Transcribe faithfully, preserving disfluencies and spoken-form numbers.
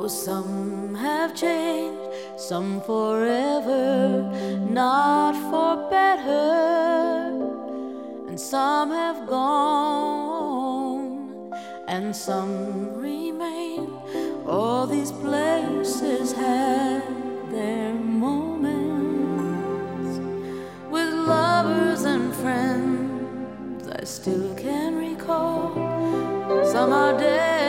some have changed, some forever, not for better, and some have gone, and some remain. All these places had their moments with lovers and friends I still can recall. Some are dead,